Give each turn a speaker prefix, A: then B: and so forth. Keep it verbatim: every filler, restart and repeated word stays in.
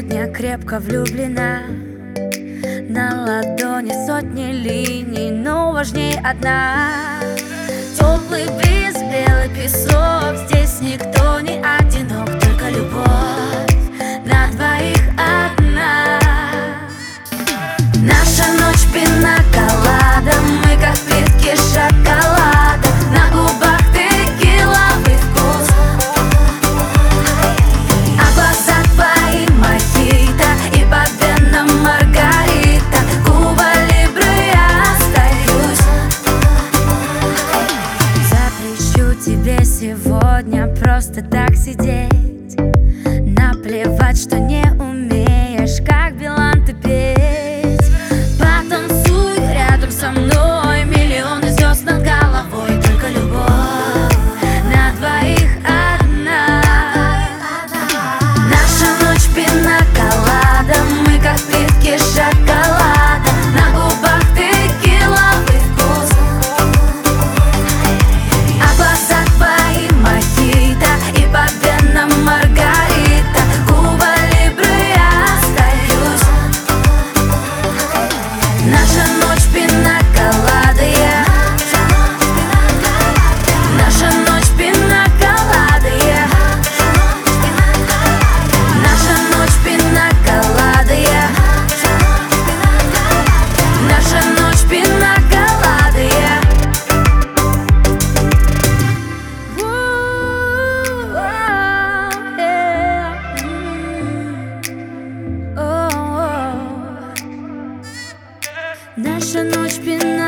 A: сегодня крепко влюблена. На ладони сотни линий, но важнее одна. Теплый бриз, белый песок, здесь никто не одинок, только любовь на двоих одна. Наша ночь пина-колада, мы как плитки шоколада, на губах текиловый вкус, а глаза твои мохито и по венам маргарита. Куба Либре я остаюсь. Запрещу тебе сегодня просто так сидеть, наплевать, что не умеешь, как Билан, ты петь. Потанцуй рядом со мной, миллионы звезд над головой, только любовь на двоих одна. Наша ночь пина-колада, мы как плитки шоколада, на губах текиловый вкус, а глаза твои мохито и по венам маргарита. Куба Либре я остаюсь. Наша ночь пина-колада, я. Наша ночь пина-колада, я. Наша ночь пина-колада, я. Наша ночь пина-колада, я. Наша ночь пина